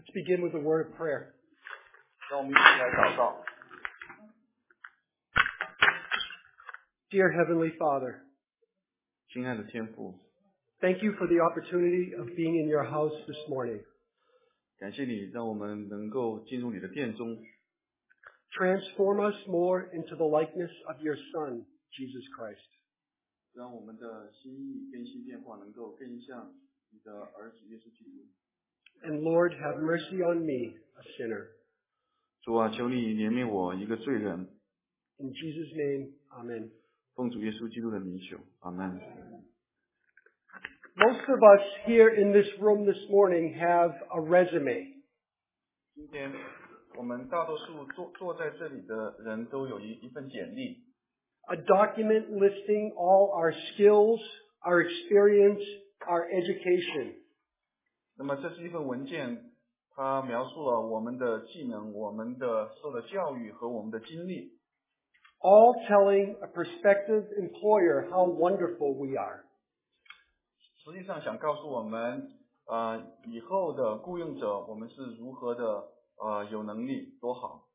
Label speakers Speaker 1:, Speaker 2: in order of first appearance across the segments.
Speaker 1: Let's begin with a word of prayer.
Speaker 2: 让我们一起来祷告。
Speaker 1: Dear Heavenly Father,
Speaker 2: 亲爱的天父，
Speaker 1: thank you for the opportunity of being in your house this morning.
Speaker 2: 感谢你让我们能够进入你的殿中，
Speaker 1: Transform us more into the likeness of your Son, Jesus Christ.
Speaker 2: 让我们的心意更新变化能够更像你的儿子耶稣基督。
Speaker 1: And Lord, have mercy on me, a sinner.
Speaker 2: 主啊，求你怜悯我一个罪人，
Speaker 1: In Jesus' name, Amen.
Speaker 2: 奉主耶稣基督的名求，阿门。
Speaker 1: Most of us here in this room this morning have a resume.
Speaker 2: 今天我们大多数坐在这里的人都有一份简历，
Speaker 1: A document listing all our skills, our experience, our education.
Speaker 2: 那么这是一份文件，它描述了我们的技能、我们的受的教育和我们的经历，
Speaker 1: All telling a prospective employer how wonderful we are.
Speaker 2: 实际上想告诉我们，以后的雇佣者我们是如何的有能力多好。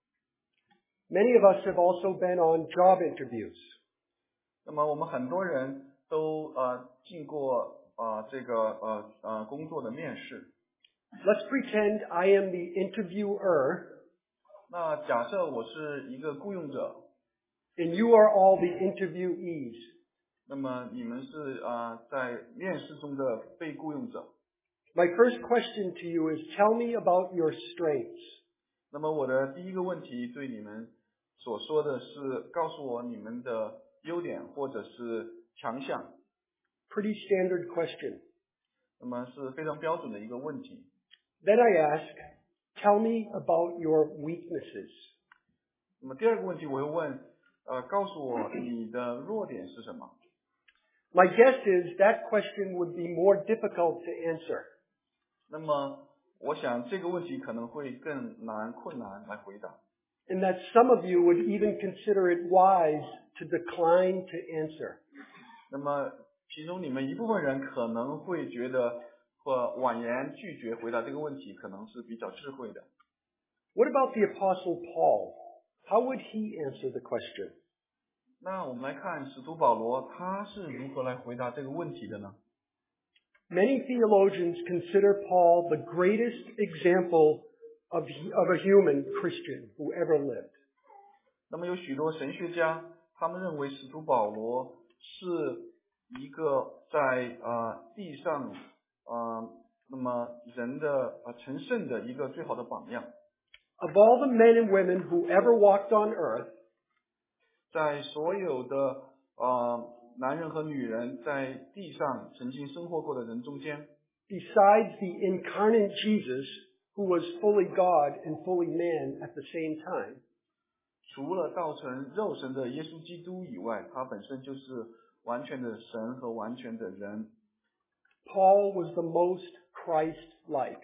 Speaker 1: Many of us have also been on job interviews.
Speaker 2: 那么我们很多人都进过这个工作的面试。
Speaker 1: Let's pretend I am the interviewer
Speaker 2: 那假设我是一个雇佣者，
Speaker 1: and you are all the interviewees.
Speaker 2: 那么你们是在面试中的被雇佣者。
Speaker 1: My first question to you is tell me about your strengths.
Speaker 2: 那么我的第一个问题对你们所说的是，告诉我你们的优点或者是强项。
Speaker 1: Pretty standard question.
Speaker 2: 那么是非常标准的一个问题。
Speaker 1: Then I ask, tell me about your weaknesses.
Speaker 2: 那么第二个问题我会问，告诉我你的弱点是什么？
Speaker 1: My guess is that question would be more difficult to answer.
Speaker 2: 那么我想这个问题可能会更困难来回答。
Speaker 1: And that some of you would even consider it wise to decline to answer.
Speaker 2: 那么其中你们一部分人可能会觉得或婉言拒绝回答这个问题，可能是比较智慧的。
Speaker 1: What about the Apostle Paul? How would he answer the question?
Speaker 2: 那我们来看使徒保罗他是如何来回答这个问题的呢？
Speaker 1: Many theologians consider Paul the greatest example of a human Christian who ever lived.
Speaker 2: 那么有许多神学家他们认为使徒保罗是一个在地上那么人的成圣的一个最好的榜样。
Speaker 1: Of all the men and women who ever walked on earth,
Speaker 2: 在所有的男人和女人在地上曾经生活过的人中间，
Speaker 1: besides the incarnate Jesus, who was fully God and fully man at the same time,
Speaker 2: 除了造成肉身的耶稣基督以外，他本身就是完全的神和完全的人。
Speaker 1: Paul was the most Christ-like.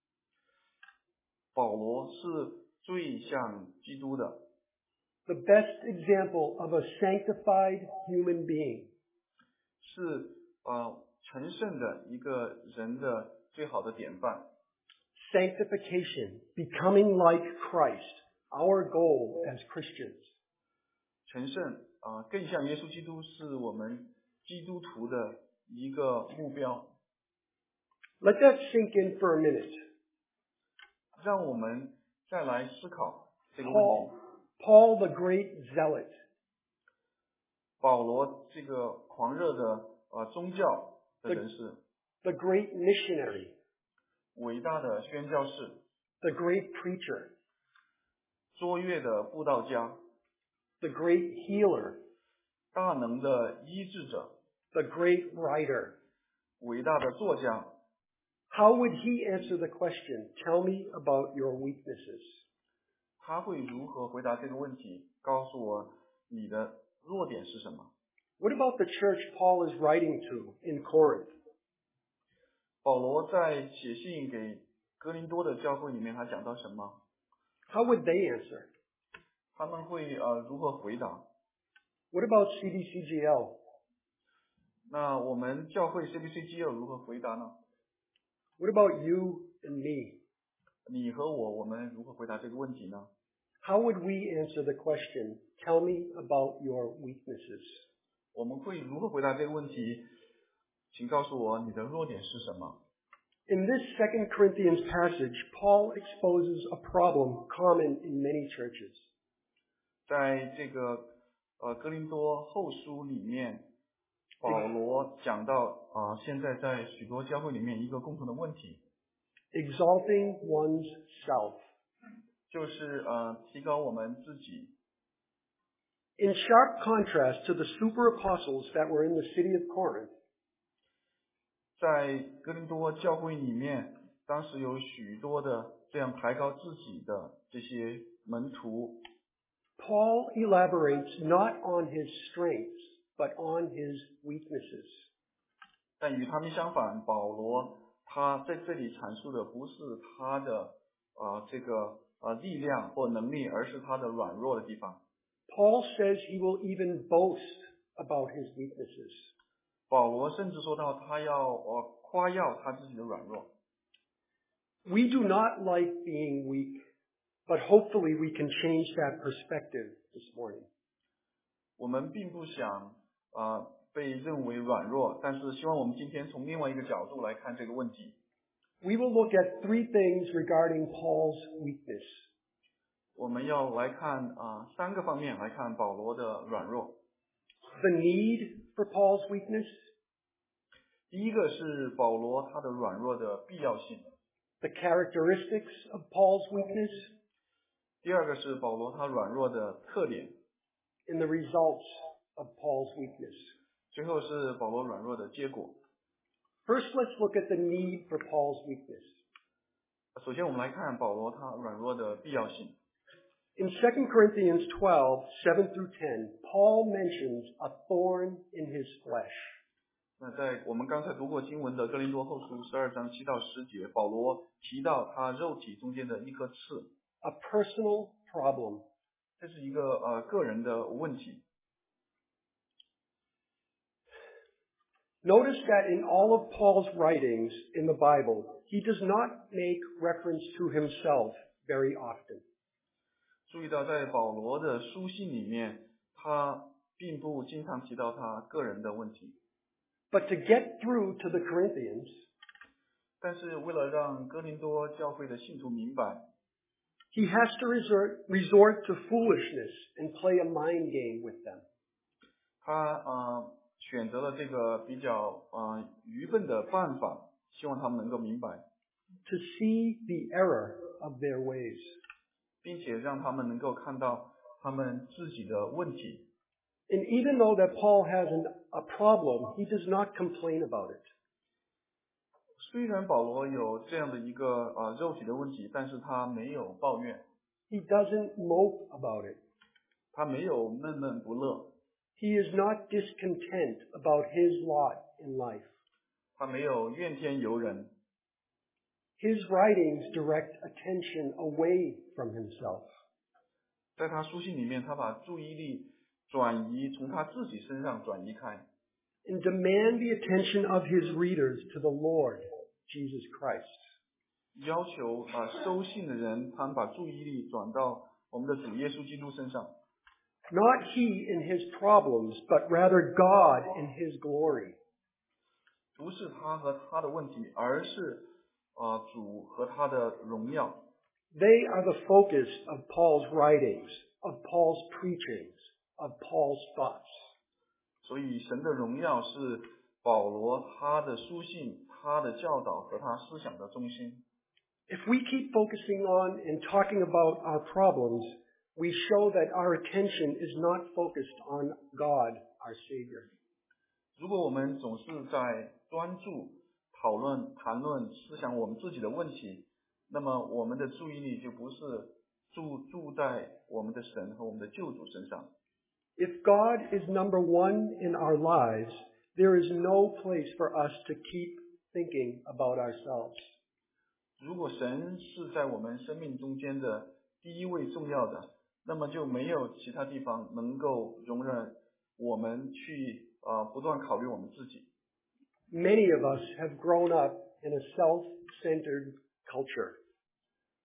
Speaker 2: 保罗是最像基督的，
Speaker 1: The best example of a sanctified human being.
Speaker 2: 是成圣的一个人的最好的典范。
Speaker 1: Sanctification, becoming like Christ, our goal as Christians.
Speaker 2: 成圣更像耶稣基督是我们基督徒的一个目标。
Speaker 1: Let that sink in for a minute.
Speaker 2: 让我们再来思考这个问题。
Speaker 1: Paul the great zealot.
Speaker 2: 保罗这个狂热的宗教的人士，
Speaker 1: The great missionary.
Speaker 2: 伟大的宣教士，
Speaker 1: The great preacher.
Speaker 2: 卓越的布道家，
Speaker 1: The great healer.
Speaker 2: 大能的医治者，
Speaker 1: The great writer.
Speaker 2: 伟大的作家。
Speaker 1: How would he answer the question, tell me about your weaknesses?
Speaker 2: 他会如何回答这个问题？告诉我你的弱点是什么？
Speaker 1: What about the church Paul is writing to in Corinth?
Speaker 2: 保罗在写信给哥林多的教会里面，他讲到什么？
Speaker 1: How would they answer?
Speaker 2: 他们会如何回答？
Speaker 1: What about CBCGL?
Speaker 2: 那我们教会 CBCG 又如何回答呢？
Speaker 1: What about you and me?
Speaker 2: 你和我们如何回答这个问题呢？
Speaker 1: How would we answer the question, tell me about your weaknesses?
Speaker 2: 我们会如何回答这个问题？请告诉我你的弱点是什么？
Speaker 1: In this 2 Corinthians passage, Paul exposes a problem common in many churches.
Speaker 2: 在这个哥林多后书里面，保罗讲到现在在许多教会里面一个共同的问题，
Speaker 1: Exalting one's self.
Speaker 2: 就是提高我们自己。
Speaker 1: In sharp contrast to the super apostles that were in the city of Corinth,
Speaker 2: 在哥林多教会里面，当时有许多的这样抬高自己的这些门徒，
Speaker 1: Paul elaborates not on his strengths, but on his weaknesses.
Speaker 2: 但与他们相反，保罗他在这里阐述的不是他的这个力量或能力，而是他的软弱的地方。
Speaker 1: Paul says he will even boast about his weaknesses.
Speaker 2: 保罗甚至说到他要夸耀他自己的软弱。
Speaker 1: We do not like being weak, but hopefully we can change that perspective this morning.
Speaker 2: 我们并不想被认为软弱，但是希望我们今天从另外一个角度来看这个问题。
Speaker 1: We will look at 3 things regarding Paul's weakness.
Speaker 2: 我们要来看3个方面来看保罗的软弱。
Speaker 1: The need for Paul's weakness,
Speaker 2: 第一个是保罗他的软弱的必要性，
Speaker 1: the characteristics of Paul's weakness,
Speaker 2: 第二个是保罗他软弱的特点，
Speaker 1: and the results of Paul's weakness.
Speaker 2: 最后是保罗软弱的结果。
Speaker 1: First, let's look at the need for Paul's weakness.
Speaker 2: 首先我们来看保罗他软弱的必要性。
Speaker 1: In 2 Corinthians 12, 7 through 10, Paul mentions a thorn in his flesh.
Speaker 2: 那在我们刚才读过经文的哥林多后书12章7到10节，保罗提到他肉体中间的一颗刺，
Speaker 1: A personal problem.
Speaker 2: 这是一个个人的问题。
Speaker 1: Notice that in all of Paul's writings in the Bible, he does not make reference to himself very often.
Speaker 2: 注意到在保罗的书信里面，他并不经常提到他个人的问题，
Speaker 1: But to get through to the Corinthians,
Speaker 2: 但是为了让哥林多教会的信徒明白，
Speaker 1: he has to resort to foolishness and play a mind game with them.
Speaker 2: 他选择了这个比较愚笨的办法，希望他们能够明白，
Speaker 1: To see the error of their ways.
Speaker 2: 并且让他们能够看到他们自己的问题。
Speaker 1: And even though that Paul has a problem, he does not complain about it.
Speaker 2: 虽然保罗有这样的一个肉体的问题，但是他没有抱怨，
Speaker 1: He doesn't mope about it.
Speaker 2: 他没有闷闷不乐，
Speaker 1: He is not discontent about his lot in life.
Speaker 2: 他没有怨天尤人。
Speaker 1: His writings direct attention away from himself.
Speaker 2: 在他书信里面，他把注意力转移从他自己身上转移开，
Speaker 1: And demand the attention of his readers to the Lord, Jesus Christ.
Speaker 2: 要求收信的人，他们把注意力转到我们的主耶稣基督身上。
Speaker 1: Not he in his problems, but rather God in his glory.
Speaker 2: 不是他和他的问题，而是主和他的荣耀。
Speaker 1: They are the focus of Paul's writings, of Paul's preachings, of Paul's thoughts.
Speaker 2: 所以神的荣耀是保罗他的书信、他的教导和他思想的中心。
Speaker 1: If we keep focusing on and talking about our problems, we show that our attention is not focused on God, our Savior.
Speaker 2: 如果我们总是在专注谈论思想我们自己的问题，那么我们的注意力就不是注在我们的神和我们的救主身上。
Speaker 1: If God is number one in our lives, there is no place for us to keep thinking about ourselves.
Speaker 2: 如果神是在我们生命中间的第一位重要的，那么就没有其他地方能够容忍我们去不断考虑我们自己。
Speaker 1: Many of us have grown up in a self-centered culture.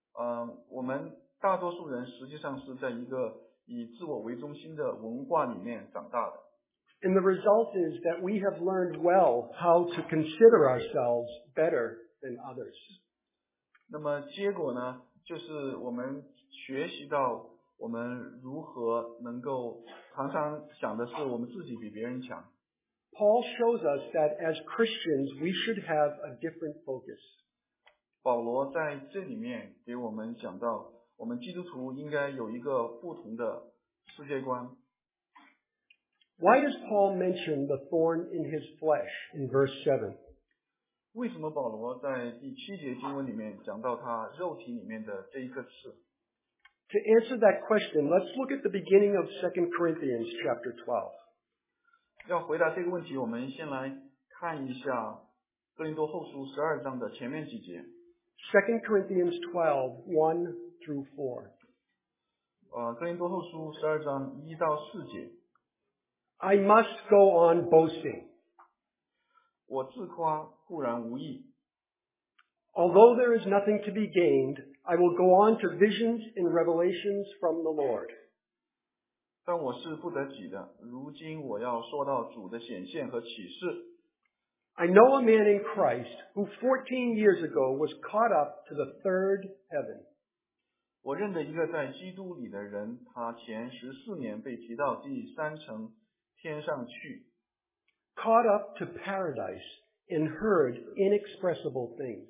Speaker 2: 我们大多数人实际上是在一个以自我为中心的文化里面长大的。
Speaker 1: And the result is that we have learned well how to consider ourselves better than others.
Speaker 2: 那么结果呢，就是我们学习到我们如何能够常常想的是我们自己比别人强。
Speaker 1: Paul shows us that as Christians, we should have a different focus.
Speaker 2: 保罗在这里面给我们讲到，我们基督徒应该有一个不同的世界观。
Speaker 1: Why does Paul mention the thorn in his flesh in verse 7?
Speaker 2: 为什么保罗在第7节经文里面讲到他肉体里面的这一颗刺？
Speaker 1: To answer that question, let's look at the beginning of 2 Corinthians chapter 12.
Speaker 2: 要回答这个问题，我们先来看一下哥林多后书12章的前面几节。
Speaker 1: 2 Corinthians 12, 1 through 4.
Speaker 2: 哥林多后书12章1到4节。
Speaker 1: I must go on boasting.
Speaker 2: 我自夸固然无益，
Speaker 1: Although there is nothing to be gained, I will go on to visions and revelations from the Lord.
Speaker 2: 但我是不得己的。如今我要说到主的显现和启示。
Speaker 1: I know a man in Christ who 14 years ago was caught up to the third heaven.
Speaker 2: 我认得一个在基督里的人，他前14年被提到第3层天上去，
Speaker 1: Caught up to paradise and heard inexpressible things.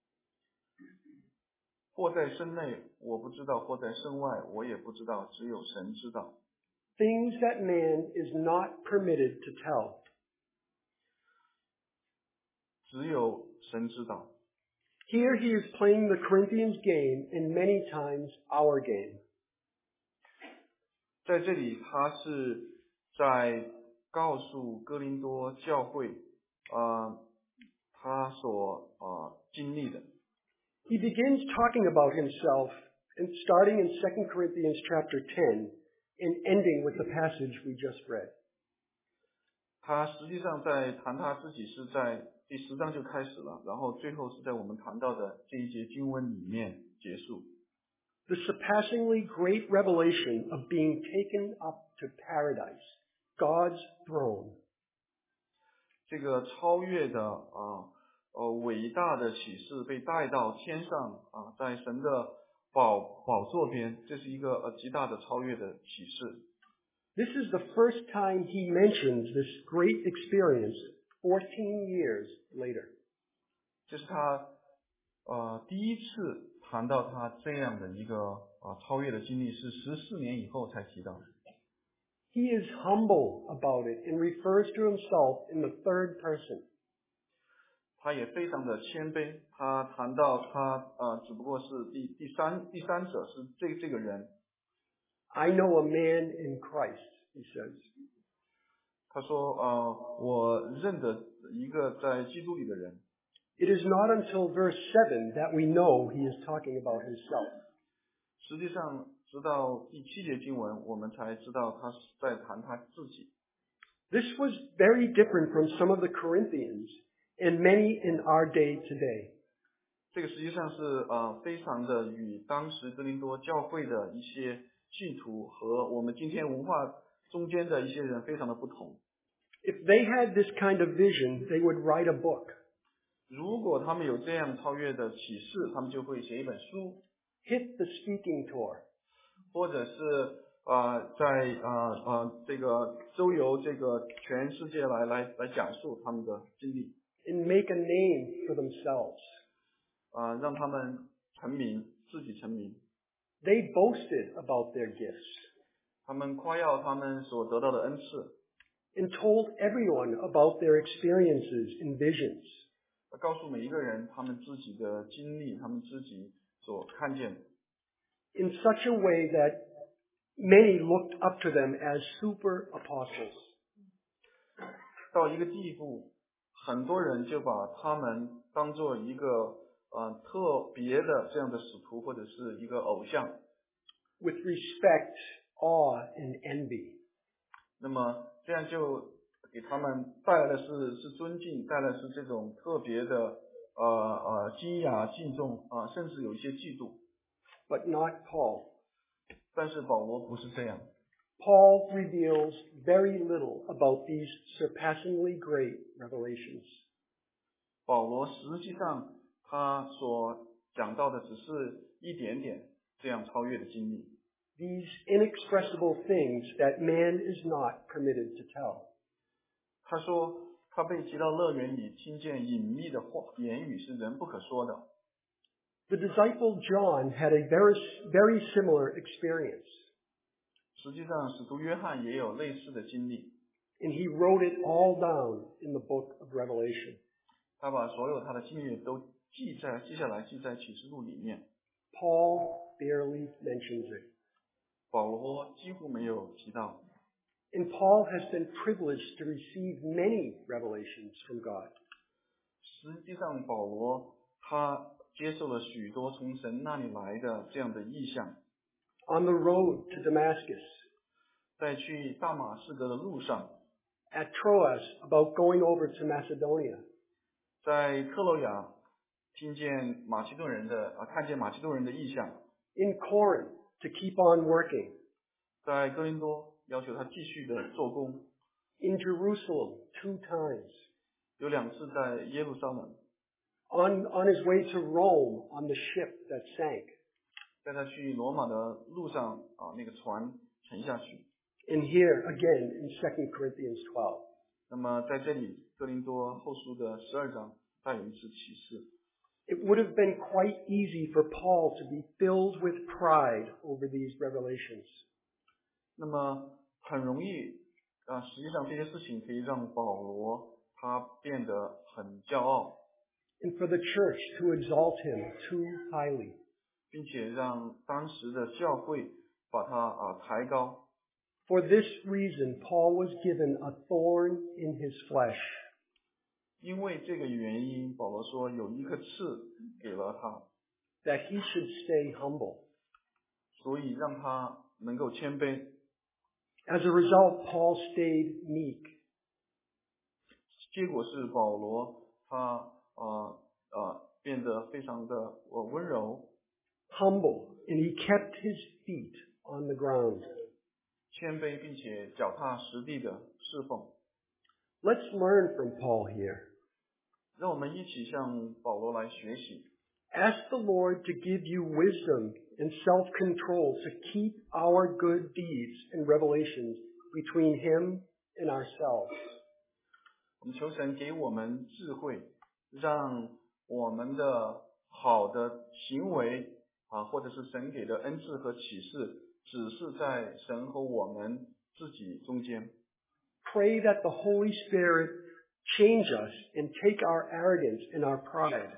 Speaker 2: 或在身内我不知道，或在身外我也不知道，只有神知道。
Speaker 1: Things that man is not permitted to tell.
Speaker 2: 只有神知道。
Speaker 1: Here he is playing the Corinthians game and many times our game.
Speaker 2: 在这里他是在告诉哥林多教会他所经历的。
Speaker 1: He begins talking about himself and starting in 2 Corinthians chapter 10 and ending with the passage we just read.
Speaker 2: 他实际上在谈他自己是在第10章就开始了，然后最后是在我们谈到的这一节经文里面结束。
Speaker 1: The surpassingly great revelation of being taken up to paradise, God's throne.
Speaker 2: 这个超越的伟大的启示被带到天上在神的宝座边，这是一个极大的超越的启示。
Speaker 1: This is the first time he mentions this great experience 14 years later.
Speaker 2: 这是他第一次谈到他这样的一个超越的经历，是14年以后才提到的。
Speaker 1: He is humble about it and refers to himself in the third person.
Speaker 2: 他也非常的谦卑，他谈到他只不过是第三者是这个人。
Speaker 1: I know a man in Christ, he says.
Speaker 2: 他说我认得一个在基督里的人。
Speaker 1: It is not until verse 7 that we know he is talking about himself.
Speaker 2: 实际上直到第7节经文，我们才知道他是在谈他自己。
Speaker 1: This was very different from some of the Corinthians and many in our day today.
Speaker 2: 这个实际上是非常的与当时哥林多教会的一些信徒和我们今天文化中间的一些人非常的不同。
Speaker 1: If they had this kind of vision, they would write a book.
Speaker 2: 如果他们有这样超越的启示，他们就会写一本书，
Speaker 1: Hit the speaking tour.
Speaker 2: 或者是在这个周游这个全世界来讲述他们的经历，
Speaker 1: And make a name for themselves.
Speaker 2: 让他们成名，自己成名。
Speaker 1: They boasted about their gifts
Speaker 2: 他们夸耀他们所得到的恩赐，
Speaker 1: and told everyone about their experiences and visions.
Speaker 2: 告诉每一个人他们自己的经历，他们自己所看见的，
Speaker 1: In such a way that many looked up to them as super apostles.
Speaker 2: 到一个地步，很多人就把他们当做一个特别的这样的使徒或者是一个偶像，
Speaker 1: with respect, awe, and envy.
Speaker 2: 那么这样就给他们带来的是尊敬，带来的是这种特别的惊讶、敬重甚至有一些嫉妒。
Speaker 1: but not Paul.
Speaker 2: 但是保罗不是这样。
Speaker 1: Paul reveals very little about these surpassingly great revelations.
Speaker 2: 保罗实际上他所讲到的只是一点点这样超越的经历。
Speaker 1: These inexpressible things that man is not permitted to tell.
Speaker 2: 他说他被提到乐园里，听见隐秘的言语是人不可说的。
Speaker 1: The disciple John had a very similar experience.
Speaker 2: 实际上使徒约翰也有类似的经历。
Speaker 1: And he wrote it all down in the book of Revelation.
Speaker 2: 他把所有他的经历都记下来，记在启示录里面。
Speaker 1: Paul barely mentions it.
Speaker 2: 保罗几乎没有提到。
Speaker 1: And Paul has been privileged to receive many revelations from God.
Speaker 2: 实际上保罗他接受了许多从神那里来的这样的意象。
Speaker 1: On the road to Damascus.
Speaker 2: 在去大马士革的路上。
Speaker 1: At Troas about going over to Macedonia.
Speaker 2: 在特洛亚看见马其顿人的意象。
Speaker 1: In Corinth to keep on working.
Speaker 2: 在哥林多要求他继续的做工。
Speaker 1: In Jerusalem 2 times.
Speaker 2: 有2次在耶路撒冷。
Speaker 1: On his way to Rome on the ship that sank.
Speaker 2: 在他去罗马的路上那个船沉下去。
Speaker 1: And here again in 2 Corinthians 12.
Speaker 2: 那么在这里哥林多后书的12章再有一次启示。
Speaker 1: It would have been quite easy for Paul to be filled with pride over these revelations.
Speaker 2: 那么很容易实际上这些事情可以让保罗他变得很骄傲。
Speaker 1: And for the church to exalt him too highly.
Speaker 2: 并且让当时的教会把他抬高。
Speaker 1: For this reason, Paul was given a thorn in his flesh.
Speaker 2: 因为这个原因，保罗说有一颗刺给了他。
Speaker 1: That he should stay humble.
Speaker 2: 所以让他能够谦卑。
Speaker 1: As a result, Paul stayed meek.
Speaker 2: 结果是保罗他变得非常的温柔。
Speaker 1: Humble, and he kept his feet on the ground.
Speaker 2: 谦卑并且脚踏实地的侍奉。
Speaker 1: Let's learn from Paul here.
Speaker 2: 让我们一起向保罗来学习。
Speaker 1: Ask the Lord to give you wisdom and self-control to keep our good deeds and revelations between him and ourselves.
Speaker 2: 我们求神给我们智慧，让我们的好的行为或者是神给的恩赐和启示，只是在神和我们自己中间。
Speaker 1: Pray that the Holy Spirit change us and take our arrogance and our pride.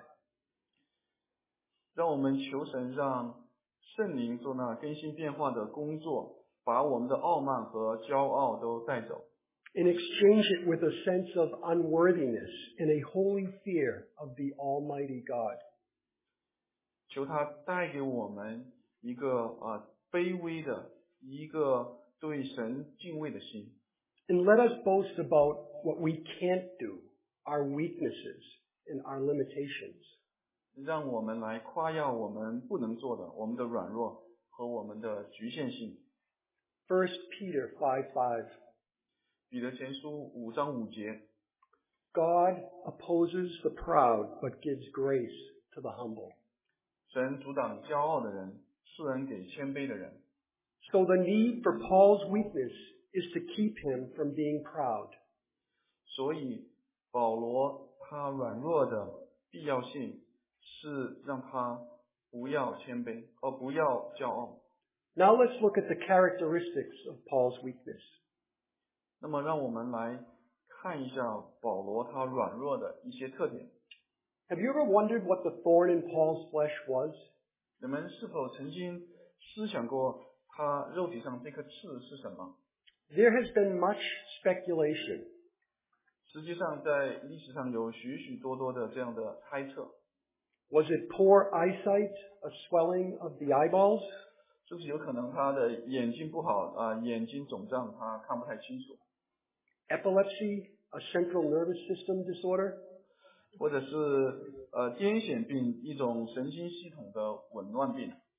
Speaker 2: 让我们求神让圣灵做那更新变化的工作，把我们的傲慢和骄傲都带走。
Speaker 1: And exchange it with a sense of unworthiness and a holy fear of the Almighty God.
Speaker 2: 求他带给我们一个卑微的一个对神敬畏的心。
Speaker 1: And let us boast about what we can't do, our weaknesses and our limitations.
Speaker 2: 让我们来夸耀我们不能做的，我们的软弱和我们的局限性。
Speaker 1: 1 Peter 5:5.
Speaker 2: 彼得前书5章5节。
Speaker 1: God opposes the proud, but gives grace to the humble.
Speaker 2: 神阻挡骄傲的人，赐恩给谦卑的人。
Speaker 1: So the need for Paul's weakness is to keep him from being proud.
Speaker 2: 所以保罗他软弱的必要性是让他不要谦卑，不要骄傲。
Speaker 1: Now let's look at the characteristics of Paul's weakness.
Speaker 2: 那么让我们来看一下保罗他软弱的一些特点。
Speaker 1: Have you ever wondered what the thorn in Paul's flesh was?
Speaker 2: 你们是否曾经思想过他肉体上这颗刺是什么？
Speaker 1: There has been much speculation.
Speaker 2: 实际上在历史上有许许多多的这样的猜测。
Speaker 1: Was it poor eyesight, a swelling of the eyeballs?
Speaker 2: 是不是有可能他的眼睛不好眼睛肿胀，他看不太清楚？
Speaker 1: Epilepsy, a central nervous system disorder?
Speaker 2: 或者是癫痫病，一种神经系统的紊乱病。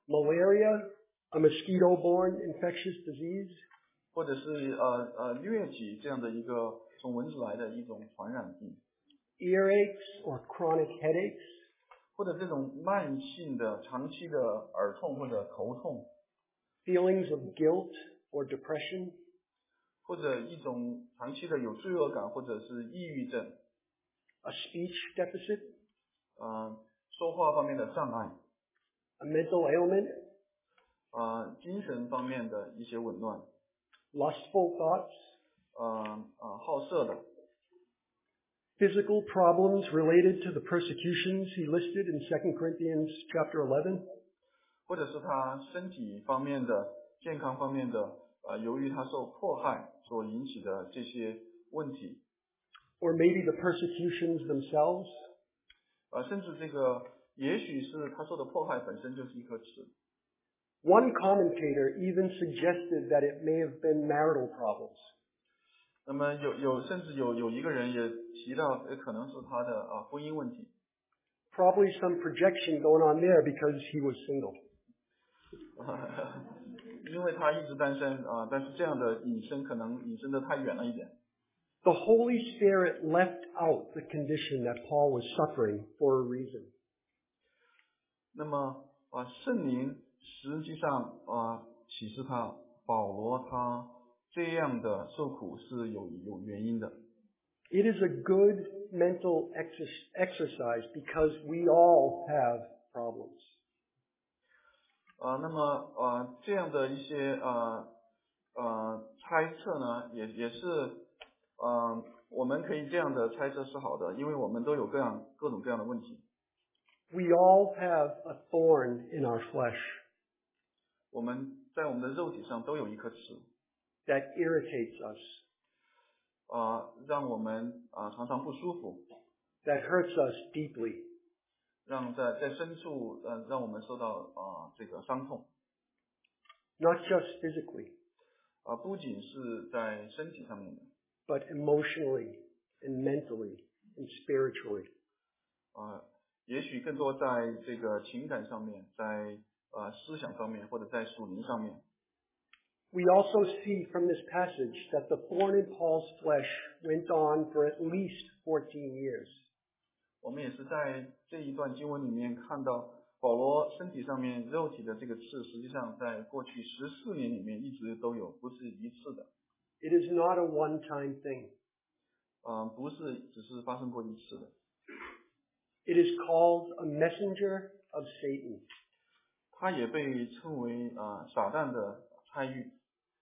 Speaker 1: malaria, a mosquito-borne infectious disease,
Speaker 2: 或者是疟疾这样的一个从蚊子来的一种传染病，
Speaker 1: earaches or chronic headaches,
Speaker 2: 或者这种慢性的、长期的耳痛或者头痛，
Speaker 1: feelings of guilt or depression,
Speaker 2: 或者一种长期的有罪恶感或者是抑郁症，
Speaker 1: a speech deficit,
Speaker 2: 说话方面的障碍，
Speaker 1: a mental ailment,
Speaker 2: 精神方面的一些紊乱，
Speaker 1: lustful thoughts,
Speaker 2: 好色的，
Speaker 1: physical problems related to the persecutions he listed in 2 Corinthians chapter 11,
Speaker 2: 或者是他身体方面的、健康方面的，由于他受迫害所引起的这些问题，
Speaker 1: or maybe the persecutions themselves.
Speaker 2: 甚至这个也许是他受的迫害本身就是一颗痣。
Speaker 1: One commentator even suggested that it may have been marital problems.
Speaker 2: 那么甚至有一个人也提到，可能是他的婚姻问题。
Speaker 1: Probably some projection going on there because he was single.
Speaker 2: 因为他一直单身但是这样的引申可能引申的太远了一点。
Speaker 1: The Holy Spirit left out the condition that Paul was suffering for a reason.
Speaker 2: 那么圣灵实际上启示他保罗他这样的受苦是有原因的。
Speaker 1: It is a good mental exercise because we all have problems.
Speaker 2: 那么这样的一些猜测呢，也是我们可以这样的猜测是好的，因为我们都有各种各样的问题。
Speaker 1: We all have a thorn in our flesh
Speaker 2: 我们在我们的肉体上都有一颗刺，
Speaker 1: that irritates us,
Speaker 2: 让我们常常不舒服，
Speaker 1: that hurts us deeply.
Speaker 2: 让在深处让我们受到这个伤痛。
Speaker 1: Not just physically,
Speaker 2: 不仅是在身体上面的，
Speaker 1: but emotionally and mentally and spiritually.
Speaker 2: 也许更多在这个情感上面，在思想上面，或者在属灵上面。
Speaker 1: We also see from this passage that the thorn in Paul's flesh went on for at least 14 years.
Speaker 2: 我们也是在这一段经文里面看到保罗身体上面肉体的这个刺，实际上在过去14年里面一直都有，不是一次的。
Speaker 1: It is not a one-time thing.
Speaker 2: 不是只是发生过一次的。
Speaker 1: It is called a messenger of Satan.
Speaker 2: 他也被称为撒旦的差役。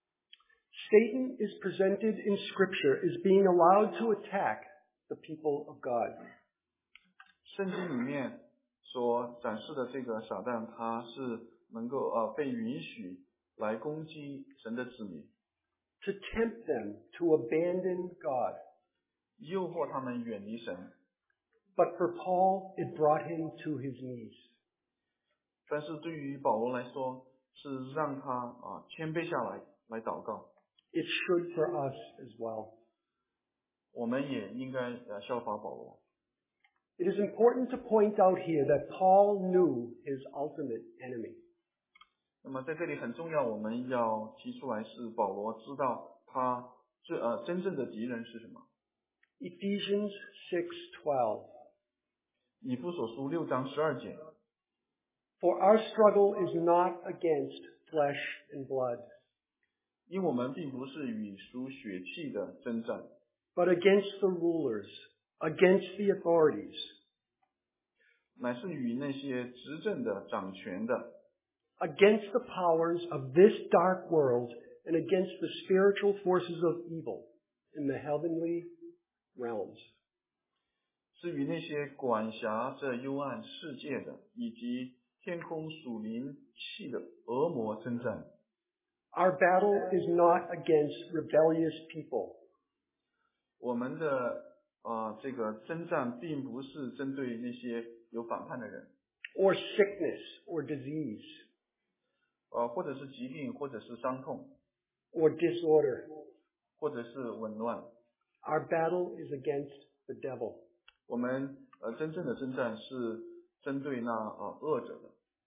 Speaker 1: Satan is presented in Scripture as being allowed to attack the people of God.
Speaker 2: 圣经里面所展示的这个撒旦，他是能够被允许来攻击神的子民，
Speaker 1: to tempt them to abandon God.
Speaker 2: 诱惑他们远离神。
Speaker 1: But for Paul, it brought him to his knees.
Speaker 2: 但是对于保罗来说，是让他谦卑下来祷告。
Speaker 1: It should for us as well.
Speaker 2: 我们也应该效法保罗。
Speaker 1: It is important to point out here that Paul knew his ultimate enemy.
Speaker 2: 那么在这里很重要，我们要提出来是保罗知道他真正的敌人是什么。
Speaker 1: Ephesians 6:12.
Speaker 2: 以弗所书6章12节。
Speaker 1: For our struggle is not against flesh and blood,
Speaker 2: 因我们并不是与属血气的征战，
Speaker 1: but against the rulers, against the authorities,
Speaker 2: 乃是与那些执政的、掌权的，
Speaker 1: against the powers of this dark world, and against the spiritual forces of evil in the heavenly realms.
Speaker 2: 是与那些管辖这幽暗世界的，以及天空属灵气的恶魔征战。
Speaker 1: Our battle is not against rebellious people,
Speaker 2: 我们的这个征战并不是针对那些有反叛的人，
Speaker 1: or sickness, or disease,
Speaker 2: 或者是疾病，或者是伤痛，
Speaker 1: or disorder.
Speaker 2: 或者是紊乱。
Speaker 1: Our battle is against the devil.
Speaker 2: 我们真正的征战是针对那恶者的。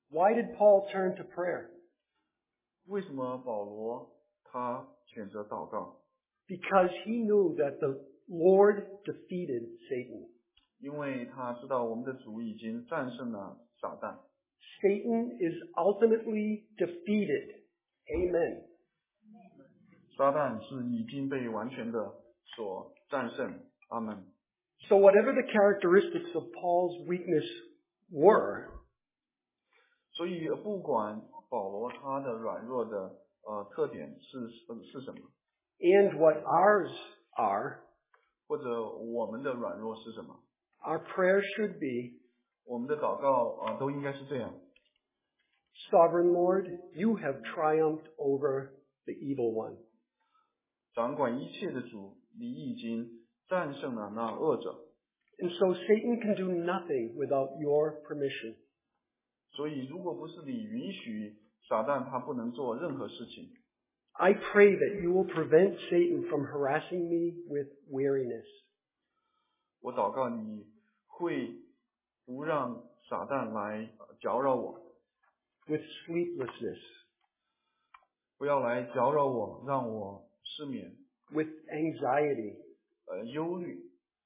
Speaker 1: Why did Paul turn to prayer?
Speaker 2: 为什么保罗他选择祷告？
Speaker 1: Because he knew that the Lord defeated Satan.
Speaker 2: 因为他知道我们的主已经战胜了撒旦，
Speaker 1: Satan is ultimately defeated. Amen.
Speaker 2: 撒旦是已经被完全的所战胜。阿门。
Speaker 1: So whatever the characteristics of Paul's weakness were,
Speaker 2: 所以不管保罗他的软弱的特点是什么，
Speaker 1: and what ours are,
Speaker 2: 或者我们的软弱是什么，
Speaker 1: our prayer should be,
Speaker 2: 我们的祷告都应该是这样。
Speaker 1: Sovereign Lord, you have triumphed over the evil one.
Speaker 2: 掌管一切的主，你已经战胜了那恶者，
Speaker 1: And so Satan can do nothing without your permission.
Speaker 2: 所以如果不是你允许撒旦他不能做任何事情，
Speaker 1: I pray that you will prevent Satan from harassing me with weariness.
Speaker 2: 我祷告你会不让撒旦来搅扰我，
Speaker 1: With sleeplessness,
Speaker 2: 不要来搅扰我，让我失眠，
Speaker 1: with anxiety.
Speaker 2: 忧虑。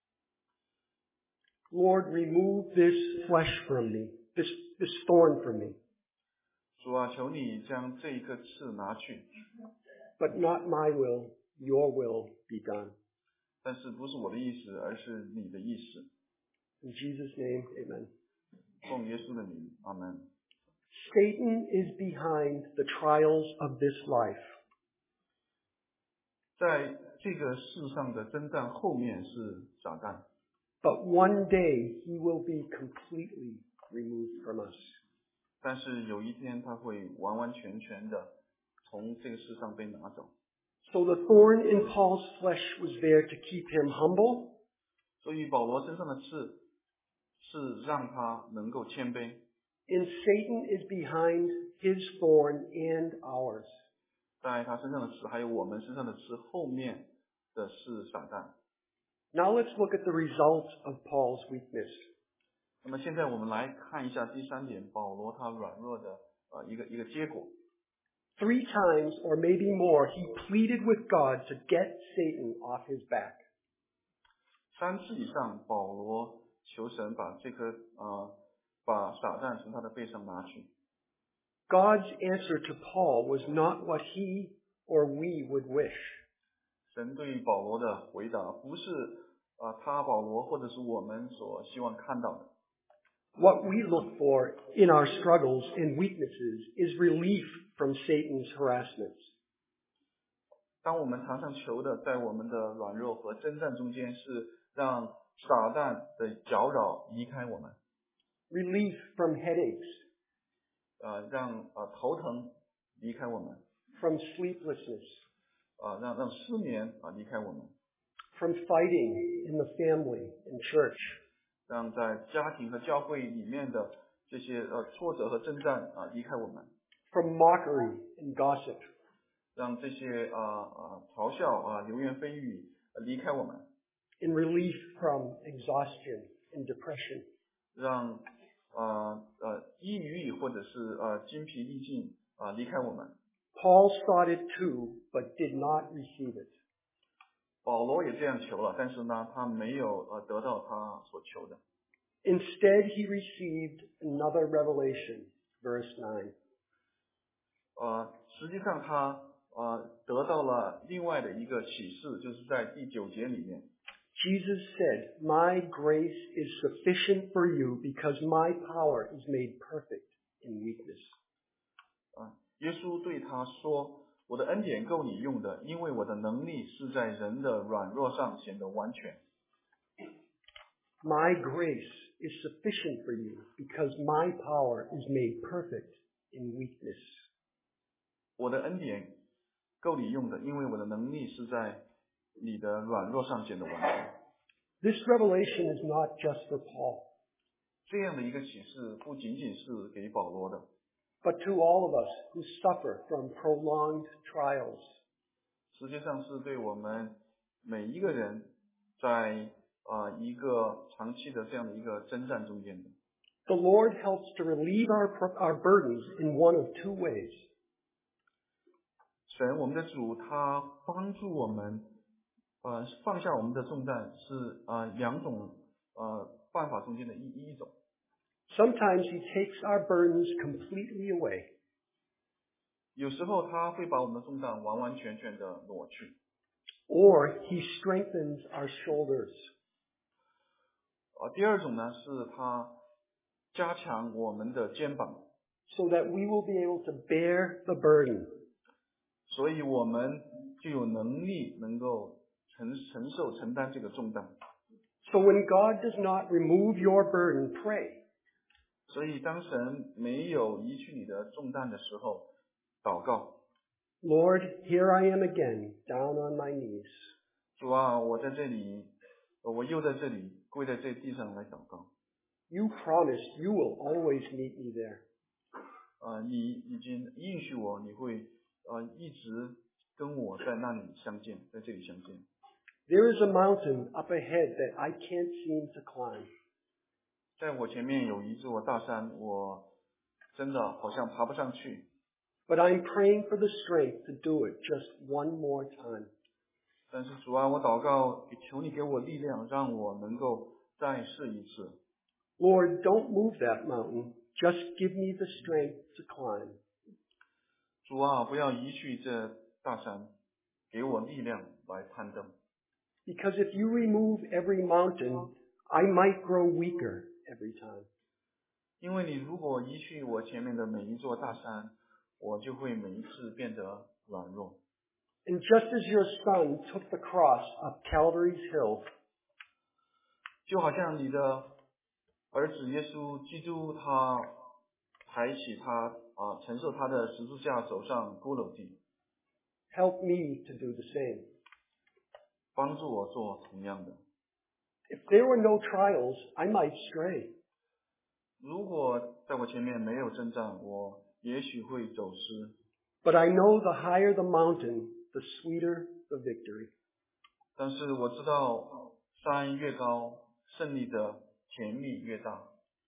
Speaker 1: Lord, remove this flesh from me, this thorn from me.
Speaker 2: 主啊，求你将这一颗刺拿去，
Speaker 1: But not my will, your will be done.
Speaker 2: 但是不是我的意思，而是你的意思。
Speaker 1: In Jesus' name, amen.
Speaker 2: 奉耶稣的名，阿门。
Speaker 1: Satan is behind the trials of this life.
Speaker 2: 在这个世上的征战后面是撒旦，
Speaker 1: But one day he will be completely removed from us.
Speaker 2: 但是有一天他会完完全全的从这个世上被拿走。
Speaker 1: So the thorn in Paul's flesh was there to keep him humble,
Speaker 2: 所以保罗身上的刺是让他能够谦卑，
Speaker 1: and Satan is behind his thorn and ours.
Speaker 2: 在他身上的刺还有我们身上的刺后面的是撒旦。
Speaker 1: Now let's look at the results of Paul's weakness.
Speaker 2: 那么现在我们来看一下第三点，保罗他软弱的一个结果。
Speaker 1: 3 times or maybe more, he pleaded with God to get Satan off his back.
Speaker 2: 3次以上，保罗求神把把撒旦从他的背上拿去。
Speaker 1: God's answer to Paul was not what he or we would wish.
Speaker 2: 神对保罗的回答不是他保罗或者是我们所希望看到的。
Speaker 1: What we look for in our struggles and weaknesses is relief from Satan's harassments.
Speaker 2: 当我们常常求的，在我们的软弱和征战中间，是让撒旦的搅扰离开我们，
Speaker 1: Relief from headaches,
Speaker 2: 让头疼离开我们，
Speaker 1: from sleeplessness,
Speaker 2: 让失眠离开我们，
Speaker 1: from fighting in the family and church,
Speaker 2: 让在家庭和教会里面的这些挫折和征战离开我们，
Speaker 1: from mockery and gossip,
Speaker 2: 让这些嘲笑流言蜚语离开我们，
Speaker 1: and relief from exhaustion and depression.
Speaker 2: 让抑郁或者是精疲力尽离开我们。
Speaker 1: Paul sought it too, but did not receive it.
Speaker 2: 保罗也这样求了，但是呢，他没有得到他所求的。
Speaker 1: Instead, he received another revelation, verse 9.
Speaker 2: 实际上他得到了另外的一个启示，就是在第9节里面，
Speaker 1: Jesus said, "My grace is sufficient for you because my power is made perfect in weakness."
Speaker 2: 耶稣对他说：“我的恩典够你用的，因为我的能力是在人的软弱上显得完全。”
Speaker 1: My grace is sufficient for you because my power is made perfect in weakness.
Speaker 2: 我的恩典够你用的，因为我的能力是在你的软弱上显得完全。
Speaker 1: This revelation is not just for Paul,
Speaker 2: 这样的一个启示不仅仅是给保罗的，
Speaker 1: but to all of us who suffer from prolonged trials.
Speaker 2: 实际上是对我们每一个人在一个长期的这样的一个征战中间的。
Speaker 1: The Lord helps to relieve our burdens in one of two ways.
Speaker 2: 神，我们的主，他帮助我们，放下我们的重担是两种办法中间的一种。
Speaker 1: Sometimes He takes our burdens completely away.
Speaker 2: 有时候他会把我们的重担完完全全的挪去。
Speaker 1: Or He strengthens our shoulders.
Speaker 2: 第二种呢，是他加强我们的肩膀，
Speaker 1: so that we will be able to bear the burden.
Speaker 2: 所以我们就有能力能够承担这个重担。
Speaker 1: So when God does not remove your burden, pray.
Speaker 2: 所以当神没有移去你的重担的时候，祷告。
Speaker 1: Lord, here I am again, down on my knees.
Speaker 2: 主啊，我在这里，我又在这里跪在这地上来祷告。
Speaker 1: You promised you will always meet me there.
Speaker 2: 你已经应许我，你会一直跟我在那里相见，在这里相见。
Speaker 1: There is a mountain up ahead that I can't seem to climb.
Speaker 2: 在我前面有一座大山，我真的好像爬不上去。
Speaker 1: But I'm praying for the strength to do it just one more time.
Speaker 2: 但是主啊，我祷告，求你给我力量，让我能够再试一次。
Speaker 1: Lord, don't move that mountain. Just give me the strength to climb.
Speaker 2: 主啊，不要移去这大山，给我力量来攀登。
Speaker 1: Because if you remove every mountain, I might grow weaker every time.
Speaker 2: 因为你如果移去我前面的每一座大山，我就会每一次变得软弱。
Speaker 1: And just as your son took the cross up Calvary's hill,
Speaker 2: 就好像你的儿子耶稣基督，他抬起他承受他的十字架，走上骷髅地，
Speaker 1: help me to do the same.
Speaker 2: 帮助我做同样的。
Speaker 1: If there were no trials, I might stray.
Speaker 2: 如果在我前面没有征战，我也许会走失。
Speaker 1: But I know the higher the mountain, the sweeter the victory.
Speaker 2: 但是我知道山越高，胜利的甜蜜越大。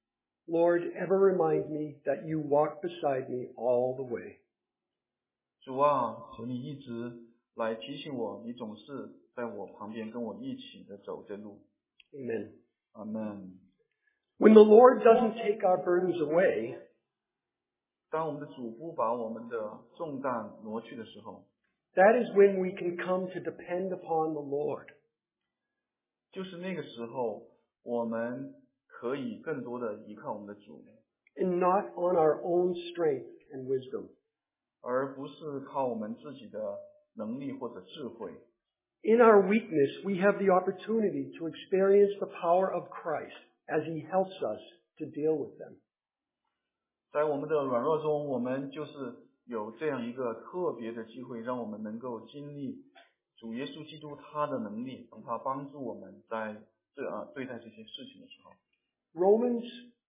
Speaker 1: Lord, ever remind me that you walk beside me all the way.
Speaker 2: 主啊，求你一直来提醒我，你总是在我旁边跟我一起的走这路。
Speaker 1: Amen.
Speaker 2: 阿们。
Speaker 1: When the Lord doesn't take our burdens away,
Speaker 2: 当我们的主不把我们的重担挪去的时候，
Speaker 1: that is when we can come to depend upon the Lord.
Speaker 2: 就是那个时候，我们可以更多的依靠我们的主，
Speaker 1: And not on our own strength and wisdom.
Speaker 2: 而不是靠我们自己的能力或者智慧。
Speaker 1: In our weakness, we have the opportunity to experience the power of Christ as He helps us to deal with them.
Speaker 2: 在我们的软弱中，我们就是有这样一个特别的机会，让我们能够经历主耶稣基督他的能力，让他帮助我们在对待这些事情的时候。
Speaker 1: Romans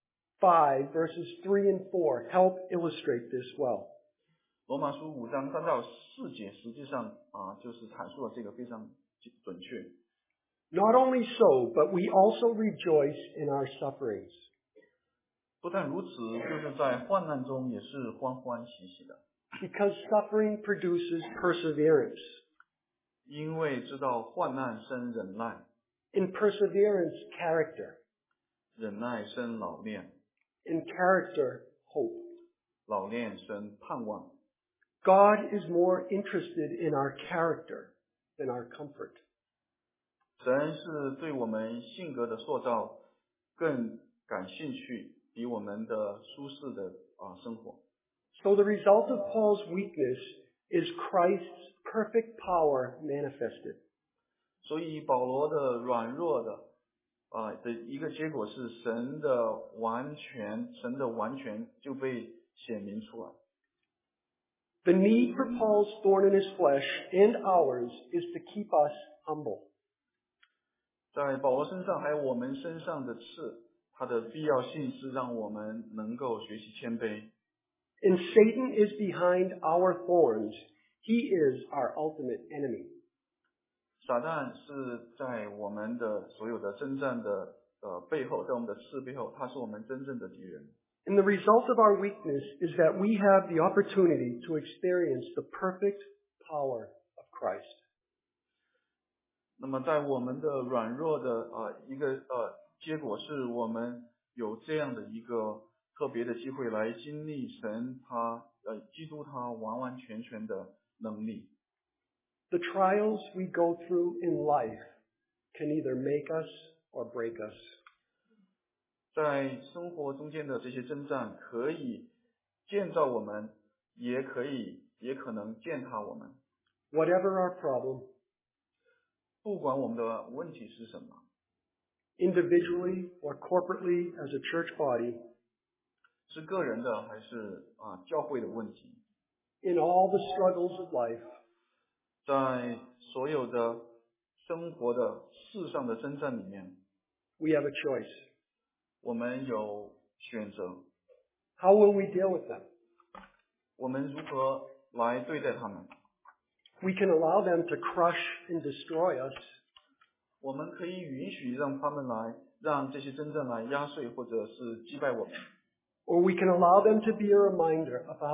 Speaker 1: 5 verses 3 and 4 help illustrate this well.
Speaker 2: 罗马书5章3到4节，实际上就是阐述了这个非常准确。
Speaker 1: Not only so, but we also rejoice in our sufferings.
Speaker 2: 不但如此，就是在患难中也是欢欢喜喜的，
Speaker 1: Because suffering produces perseverance.
Speaker 2: 因为知道患难生忍耐，
Speaker 1: In perseverance, character.
Speaker 2: 忍耐生老练，
Speaker 1: In character, hope.
Speaker 2: 老练生盼望。
Speaker 1: God is more interested in our character than our comfort.
Speaker 2: 神是对我们性格的塑造更感兴趣，比我们的舒适的生活。
Speaker 1: So the result of Paul's weakness is Christ's perfect power manifested.
Speaker 2: 所以保罗的软弱的一个结果是神的完全就被显明出来。
Speaker 1: The need for Paul's thorn in his flesh and ours is to keep us humble.
Speaker 2: 在保罗身上还有我们身上的刺，它的必要性是让我们能够学习谦卑。
Speaker 1: And Satan is behind our thorns. He is our ultimate enemy.
Speaker 2: 撒旦是在我们的所有的征战的背后，在我们的刺背后，他是我们真正的敌人。
Speaker 1: And the result of our weakness is that we have the opportunity to experience the perfect power of Christ.
Speaker 2: 那么在我们的软弱的一个结果是我们有这样的一个特别的机会来经历神他基督他完完全全的能力。
Speaker 1: The trials we go through in life can either make us or break us.
Speaker 2: 在生活中间的这些征战可以建造我们，也可能践踏我们。
Speaker 1: Whatever our problem,
Speaker 2: 不管我们的问题是什么，
Speaker 1: individually or corporately as a church body,
Speaker 2: 是个人的还是教会的问题，
Speaker 1: in all the struggles of life,
Speaker 2: 在所有的生活的世上的征战里面，
Speaker 1: we have a choice.
Speaker 2: 我们有选择，
Speaker 1: How will we deal with them?
Speaker 2: 我们如何来对待他们？
Speaker 1: We can allow them to crush and destroy us,
Speaker 2: 我们可以允许让他们让这些征战来压碎或者是击败我们，
Speaker 1: or we can allow them to be a reminder of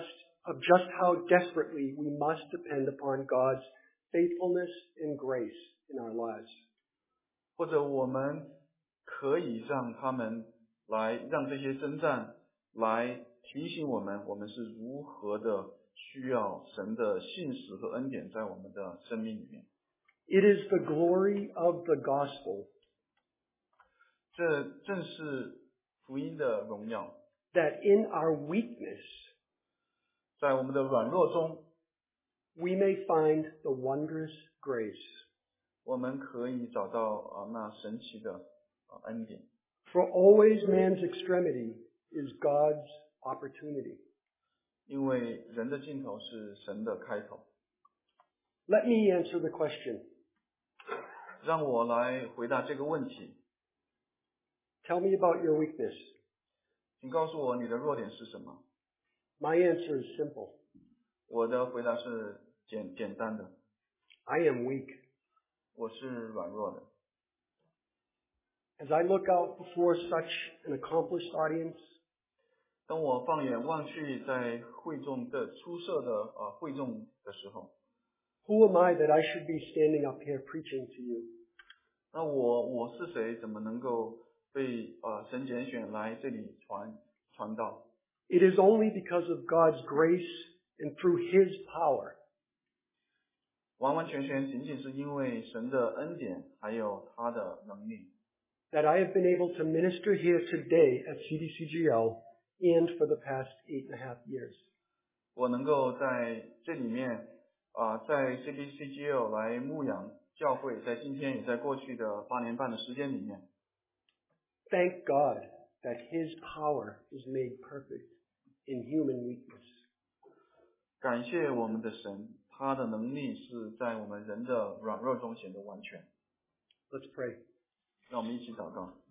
Speaker 1: just how desperately we must depend upon God's faithfulness and grace in our lives.
Speaker 2: 或者我们可以让这些征战来提醒我们是如何的需要神的信实和恩典在我们的生命里面。
Speaker 1: It is the glory of the gospel
Speaker 2: 这正是福音的荣耀，
Speaker 1: that in our weakness
Speaker 2: 在我们的软弱中，
Speaker 1: we may find the wondrous grace.
Speaker 2: 我们可以找到那神奇的恩典。
Speaker 1: For always man's extremity is God's opportunity.
Speaker 2: 因为人的尽头是神的开头。
Speaker 1: Let me answer the question.
Speaker 2: 让我来回答这个问题，
Speaker 1: Tell me about your weakness.
Speaker 2: 请告诉我你的弱点是什么？
Speaker 1: My answer is simple.
Speaker 2: 我的回答是简单的，
Speaker 1: I am weak.
Speaker 2: 我是软弱的。
Speaker 1: As I look out before such an accomplished audience,
Speaker 2: 当我放眼望去，在会众的出色的会众的时候，
Speaker 1: who am I that I should be standing up here preaching to you?
Speaker 2: 那我是谁？怎么能够被神拣选来这里传道？
Speaker 1: It is only because of God's grace and through His power
Speaker 2: 完完全全仅仅是因为神的恩典，还有他的能力，
Speaker 1: that I have been able to minister here today at CDCGL and for the past 8.5 years.
Speaker 2: 我能够在这里面在 CBCGL 来牧养教会，在今天也在过去的8年半的时间里面，
Speaker 1: Thank God that His power is made perfect in human weakness.
Speaker 2: 感谢我们的神，他的能力是在我们人的软弱中显得完全。
Speaker 1: Let's pray.
Speaker 2: 让我们一起祷告。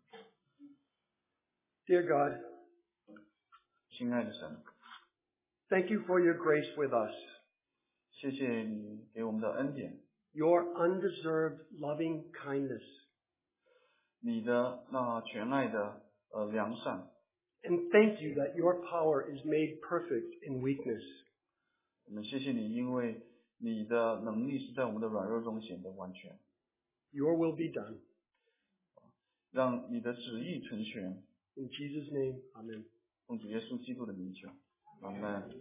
Speaker 1: Dear God,
Speaker 2: 亲爱的神，
Speaker 1: thank you for your grace with us,
Speaker 2: 谢谢你给我们的恩典，
Speaker 1: your undeserved loving kindness,
Speaker 2: 你的那全爱的良善。
Speaker 1: and thank you that your power is made perfect in weakness.
Speaker 2: 我们谢谢你，因为你的能力是在我们的软弱中显得完全。
Speaker 1: Your will be done.
Speaker 2: 让你的旨意成全。
Speaker 1: In Jesus' name, amen.
Speaker 2: 奉主耶稣基督的名求，阿门。